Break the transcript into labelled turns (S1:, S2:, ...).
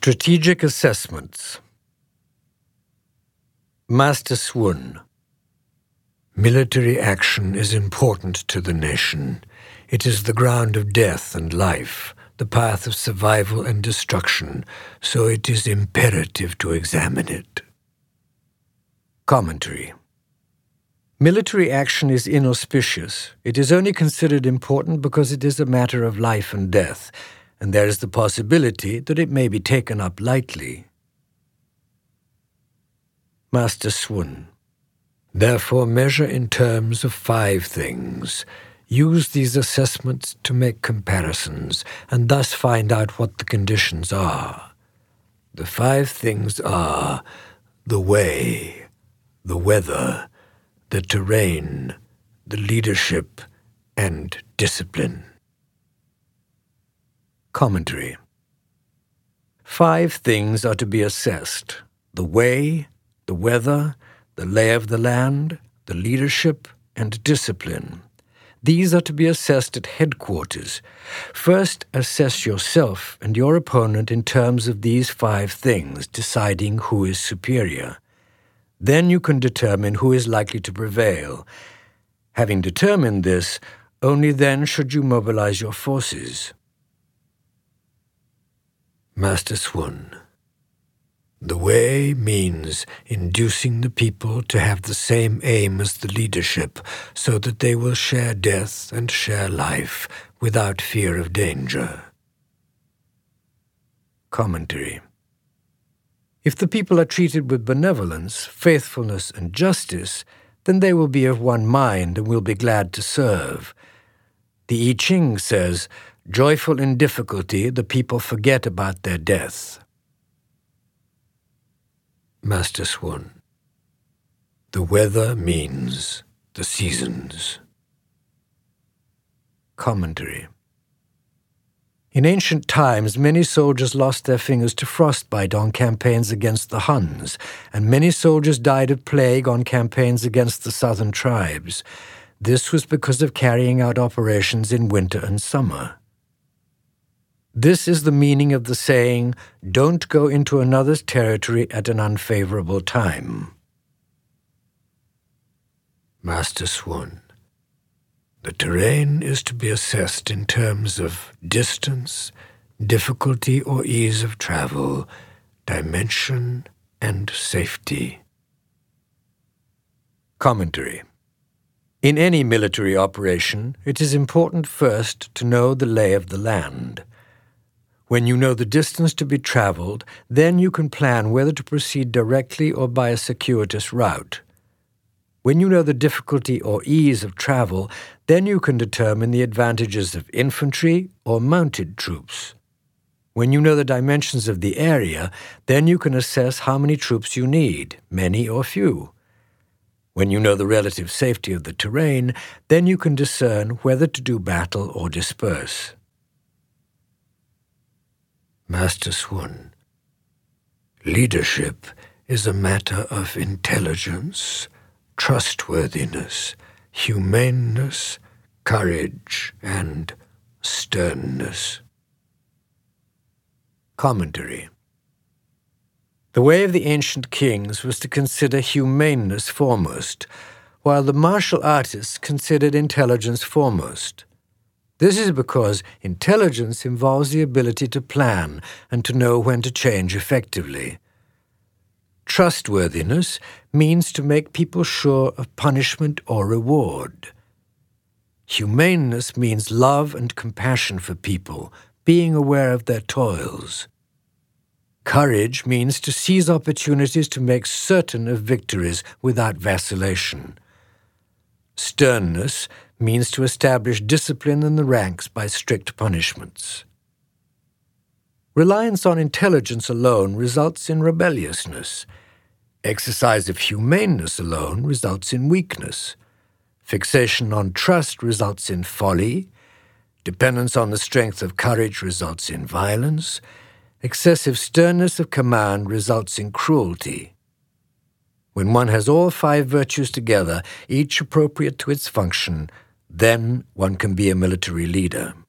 S1: Strategic Assessments. Master Swun. Military action is important to the nation. It is the ground of death and life, the path of survival and destruction, so it is imperative to examine it. Commentary. Military action is inauspicious. It is only considered important because it is a matter of life and death, and there is the possibility that it may be taken up lightly. Master Swun. Therefore, measure in terms of 5 things. Use these assessments to make comparisons, and thus find out what the conditions are. The 5 things are the way, the weather, the terrain, the leadership, and discipline. Commentary. 5 things are to be assessed: the way, the weather, the lay of the land, the leadership, and discipline. These are to be assessed at headquarters. First, assess yourself and your opponent in terms of these 5 things, deciding who is superior. Then you can determine who is likely to prevail. Having determined this, only then should you mobilize your forces. Master Swun. The way means inducing the people to have the same aim as the leadership, so that they will share death and share life without fear of danger. Commentary. If the people are treated with benevolence, faithfulness, and justice, then they will be of one mind and will be glad to serve. The I Ching says, "Joyful in difficulty, the people forget about their death." Master Swun. The weather means the seasons. Commentary. In ancient times, many soldiers lost their fingers to frostbite on campaigns against the Huns, and many soldiers died of plague on campaigns against the southern tribes. This was because of carrying out operations in winter and summer. This is the meaning of the saying, "Don't go into another's territory at an unfavorable time." Master Swun. The terrain is to be assessed in terms of distance, difficulty or ease of travel, dimension, and safety. Commentary. In any military operation, it is important first to know the lay of the land. When you know the distance to be traveled, then you can plan whether to proceed directly or by a circuitous route. When you know the difficulty or ease of travel, then you can determine the advantages of infantry or mounted troops. When you know the dimensions of the area, then you can assess how many troops you need, many or few. When you know the relative safety of the terrain, then you can discern whether to do battle or disperse. Master Swun. Leadership is a matter of intelligence, trustworthiness, humaneness, courage, and sternness. Commentary. The way of the ancient kings was to consider humaneness foremost, while the martial artists considered intelligence foremost. This is because intelligence involves the ability to plan and to know when to change effectively. Trustworthiness means to make people sure of punishment or reward. Humaneness means love and compassion for people, being aware of their toils. Courage means to seize opportunities to make certain of victories without vacillation. Sternness means to establish discipline in the ranks by strict punishments. Reliance on intelligence alone results in rebelliousness. Exercise of humaneness alone results in weakness. Fixation on trust results in folly. Dependence on the strength of courage results in violence. Excessive sternness of command results in cruelty. When one has all 5 virtues together, each appropriate to its function, then one can be a military leader.